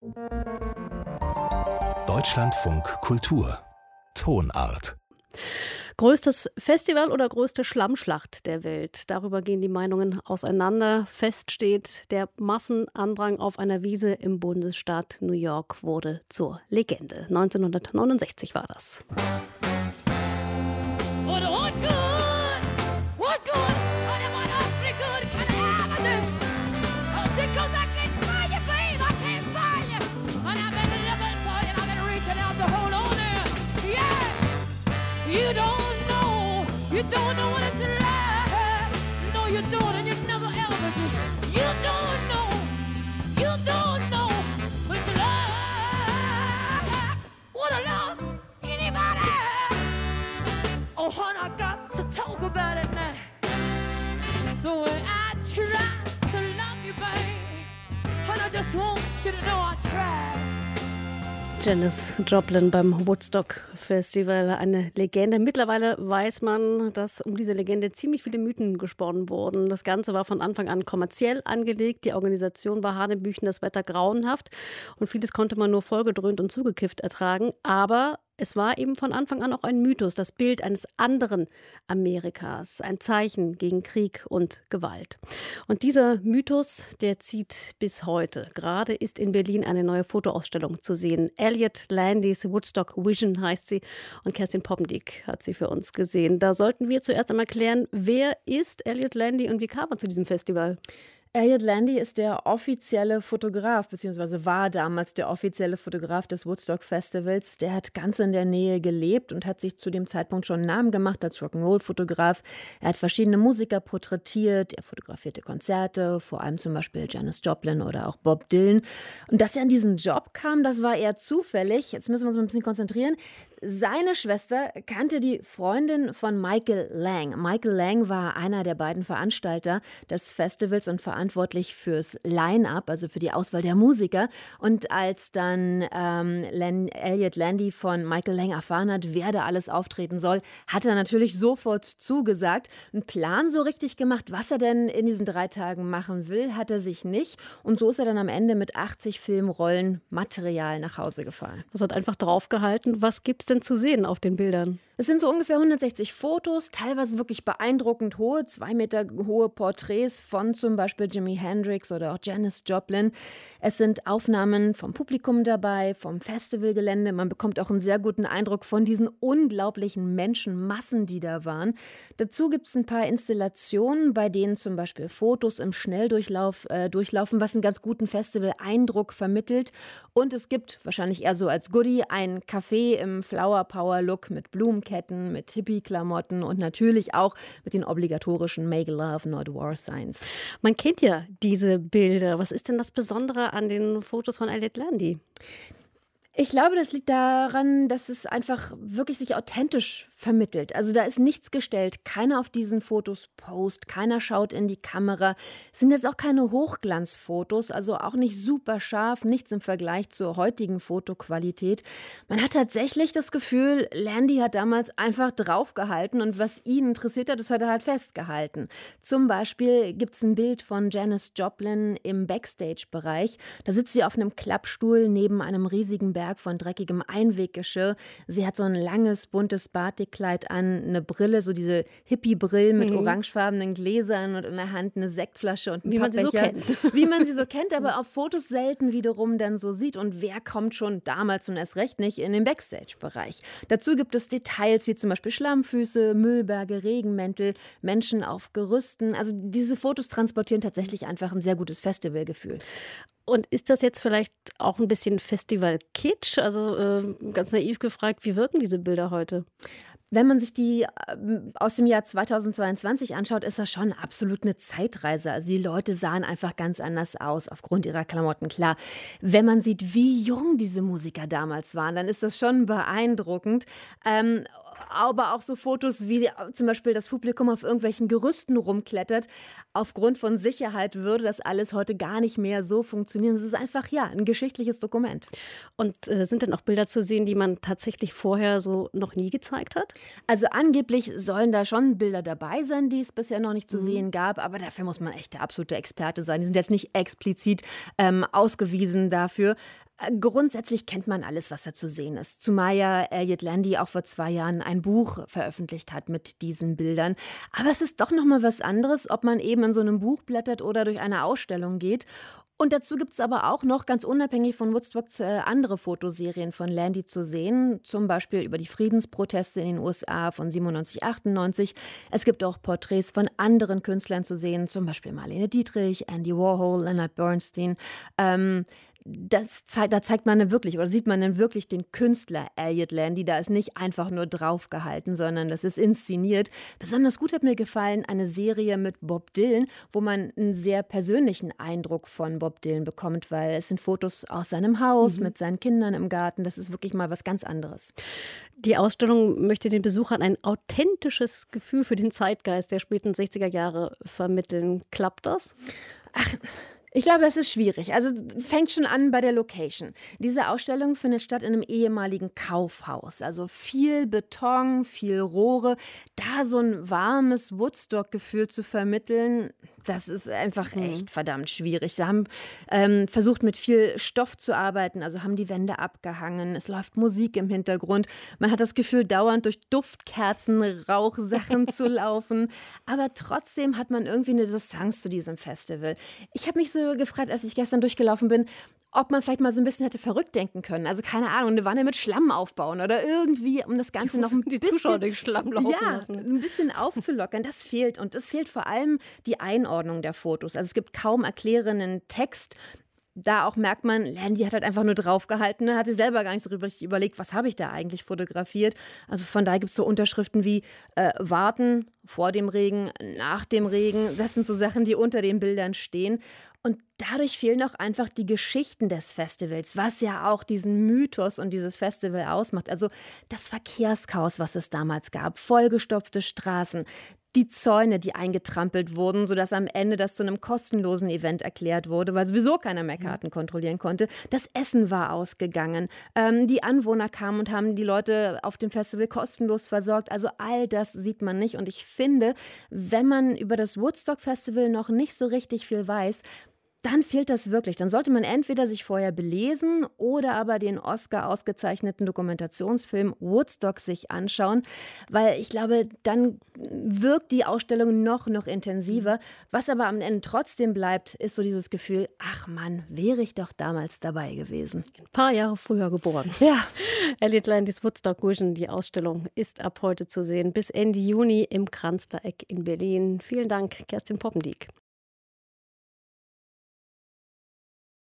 Deutschlandfunk Kultur Tonart. Größtes Festival oder größte Schlammschlacht der Welt? Darüber gehen die Meinungen auseinander. Fest steht, der Massenandrang auf einer Wiese im Bundesstaat New York wurde zur Legende. 1969 war das. You don't know what it's like. No, you don't, and you never ever do. You don't know what it's like. What a love, anybody? Oh, honey, I got to talk about it now. The way I try to love you, babe. And I just want you to know I tried. Janis Joplin beim Woodstock Festival, eine Legende. Mittlerweile weiß man, dass um diese Legende ziemlich viele Mythen gesponnen wurden. Das Ganze war von Anfang an kommerziell angelegt. Die Organisation war hanebüchen, das Wetter grauenhaft. Und vieles konnte man nur vollgedröhnt und zugekifft ertragen. Aber es war eben von Anfang an auch ein Mythos, das Bild eines anderen Amerikas, ein Zeichen gegen Krieg und Gewalt. Und dieser Mythos, der zieht bis heute. Gerade ist in Berlin eine neue Fotoausstellung zu sehen. Elliot Landys Woodstock Vision heißt sie und Kerstin Poppendiek hat sie für uns gesehen. Da sollten wir zuerst einmal klären, wer ist Elliot Landy und wie kam er zu diesem Festival? Elliot Landy ist der offizielle Fotograf, beziehungsweise war damals der offizielle Fotograf des Woodstock Festivals. Der hat ganz in der Nähe gelebt und hat sich zu dem Zeitpunkt schon einen Namen gemacht als Rock'n'Roll-Fotograf. Er hat verschiedene Musiker porträtiert, er fotografierte Konzerte, vor allem zum Beispiel Janis Joplin oder auch Bob Dylan. Und dass er an diesen Job kam, das war eher zufällig. Jetzt müssen wir uns mal ein bisschen konzentrieren. Seine Schwester kannte die Freundin von Michael Lang. Michael Lang war einer der beiden Veranstalter des Festivals und verantwortlich fürs Line-Up, also für die Auswahl der Musiker. Und als dann Elliot Landy von Michael Lang erfahren hat, wer da alles auftreten soll, hat er natürlich sofort zugesagt. Einen Plan so richtig gemacht, was er denn in diesen 3 Tagen machen will, hat er sich nicht. Und so ist er dann am Ende mit 80 Filmrollen Material nach Hause gefahren. Das hat einfach draufgehalten. Was gibt's denn zu sehen auf den Bildern? Es sind so ungefähr 160 Fotos, teilweise wirklich beeindruckend hohe, 2 Meter hohe Porträts von zum Beispiel Jimi Hendrix oder auch Janis Joplin. Es sind Aufnahmen vom Publikum dabei, vom Festivalgelände. Man bekommt auch einen sehr guten Eindruck von diesen unglaublichen Menschenmassen, die da waren. Dazu gibt es ein paar Installationen, bei denen zum Beispiel Fotos im Schnelldurchlauf durchlaufen, was einen ganz guten Festival-Eindruck vermittelt. Und es gibt, wahrscheinlich eher so als Goodie, ein Café im Flower-Power-Look mit Blumenketten, mit Hippie-Klamotten und natürlich auch mit den obligatorischen Make Love, Not War Signs. Man kennt ja diese Bilder. Was ist denn das Besondere an den Fotos von Elliot Landy? Ich glaube, das liegt daran, dass es einfach wirklich sich authentisch vermittelt. Also da ist nichts gestellt. Keiner auf diesen Fotos post, keiner schaut in die Kamera. Es sind jetzt auch keine Hochglanzfotos, also auch nicht super scharf, nichts im Vergleich zur heutigen Fotoqualität. Man hat tatsächlich das Gefühl, Landy hat damals einfach draufgehalten und was ihn interessiert hat, das hat er halt festgehalten. Zum Beispiel gibt es ein Bild von Janis Joplin im Backstage-Bereich. Da sitzt sie auf einem Klappstuhl neben einem riesigen Berg von dreckigem Einweggeschirr. Sie hat so ein langes, buntes Batikkleid an, eine Brille, so diese Hippie-Brillen mit orangefarbenen Gläsern und in der Hand eine Sektflasche und ein Pappbecher. Wie man sie so kennt. Wie man sie so kennt, aber auf Fotos selten wiederum dann so sieht. Und wer kommt schon damals und erst recht nicht in den Backstage-Bereich? Dazu gibt es Details wie zum Beispiel Schlammfüße, Müllberge, Regenmäntel, Menschen auf Gerüsten. Also diese Fotos transportieren tatsächlich einfach ein sehr gutes Festivalgefühl. Und ist das jetzt vielleicht auch ein bisschen Festival-Kitsch? Also ganz naiv gefragt, wie wirken diese Bilder heute? Wenn man sich die aus dem Jahr 2022 anschaut, ist das schon absolut eine Zeitreise. Also die Leute sahen einfach ganz anders aus aufgrund ihrer Klamotten. Klar, wenn man sieht, wie jung diese Musiker damals waren, dann ist das schon beeindruckend. Aber auch so Fotos, wie zum Beispiel das Publikum auf irgendwelchen Gerüsten rumklettert. Aufgrund von Sicherheit würde das alles heute gar nicht mehr so funktionieren. Es ist einfach, ja, ein geschichtliches Dokument. Und sind denn auch Bilder zu sehen, die man tatsächlich vorher so noch nie gezeigt hat? Also angeblich sollen da schon Bilder dabei sein, die es bisher noch nicht zu sehen gab. Aber dafür muss man echt der absolute Experte sein. Die sind jetzt nicht explizit ausgewiesen dafür. Grundsätzlich kennt man alles, was da zu sehen ist. Zumal ja Elliot Landy auch vor 2 Jahren ein Buch veröffentlicht hat mit diesen Bildern. Aber es ist doch noch mal was anderes, ob man eben in so einem Buch blättert oder durch eine Ausstellung geht. Und dazu gibt es aber auch noch, ganz unabhängig von Woodstock, andere Fotoserien von Landy zu sehen. Zum Beispiel über die Friedensproteste in den USA von 97, 98. Es gibt auch Porträts von anderen Künstlern zu sehen, zum Beispiel Marlene Dietrich, Andy Warhol, Leonard Bernstein. Da zeigt man dann wirklich oder sieht man dann wirklich den Künstler Elliot Landy. Da ist nicht einfach nur draufgehalten, sondern das ist inszeniert. Besonders gut hat mir gefallen eine Serie mit Bob Dylan, wo man einen sehr persönlichen Eindruck von Bob Dylan bekommt, weil es sind Fotos aus seinem Haus mit seinen Kindern im Garten. Das ist wirklich mal was ganz anderes. Die Ausstellung möchte den Besuchern ein authentisches Gefühl für den Zeitgeist der späten 60er Jahre vermitteln. Klappt das? Ich glaube, das ist schwierig. Also fängt schon an bei der Location. Diese Ausstellung findet statt in einem ehemaligen Kaufhaus. Also viel Beton, viel Rohre. Da so ein warmes Woodstock-Gefühl zu vermitteln, das ist einfach echt verdammt schwierig. Sie haben versucht, mit viel Stoff zu arbeiten, also haben die Wände abgehangen. Es läuft Musik im Hintergrund. Man hat das Gefühl, dauernd durch Duftkerzen, Rauchsachen zu laufen. Aber trotzdem hat man irgendwie eine Distanz zu diesem Festival. Ich habe mich so gefragt, als ich gestern durchgelaufen bin, ob man vielleicht mal so ein bisschen hätte verrückt denken können. Also keine Ahnung, eine Wanne mit Schlamm aufbauen oder irgendwie, um das Ganze noch ein bisschen... Die Zuschauer durch Schlamm laufen lassen. Ein bisschen aufzulockern. Das fehlt. Und es fehlt vor allem die Einordnung der Fotos. Also es gibt kaum erklärenden Text. Da auch merkt man, Landy hat halt einfach nur draufgehalten, ne? Hat sich selber gar nicht so richtig überlegt, was habe ich da eigentlich fotografiert. Also von daher gibt es so Unterschriften wie warten, vor dem Regen, nach dem Regen. Das sind so Sachen, die unter den Bildern stehen. Und dadurch fehlen auch einfach die Geschichten des Festivals, was ja auch diesen Mythos und dieses Festival ausmacht. Also das Verkehrschaos, was es damals gab, vollgestopfte Straßen, die Zäune, die eingetrampelt wurden, sodass am Ende das zu einem kostenlosen Event erklärt wurde, weil sowieso keiner mehr Karten kontrollieren konnte. Das Essen war ausgegangen. Die Anwohner kamen und haben die Leute auf dem Festival kostenlos versorgt. Also all das sieht man nicht. Und ich finde, wenn man über das Woodstock Festival noch nicht so richtig viel weiß, dann fehlt das wirklich. Dann sollte man entweder sich vorher belesen oder aber den Oscar ausgezeichneten Dokumentationsfilm Woodstock sich anschauen, weil ich glaube, dann wirkt die Ausstellung noch intensiver. Was aber am Ende trotzdem bleibt, ist so dieses Gefühl, ach Mann, wäre ich doch damals dabei gewesen. Ein paar Jahre früher geboren. Ja. Elliot Landys Woodstock Vision, die Ausstellung ist ab heute zu sehen. Bis Ende Juni im Kranzler Eck in Berlin. Vielen Dank, Kerstin Poppendiek.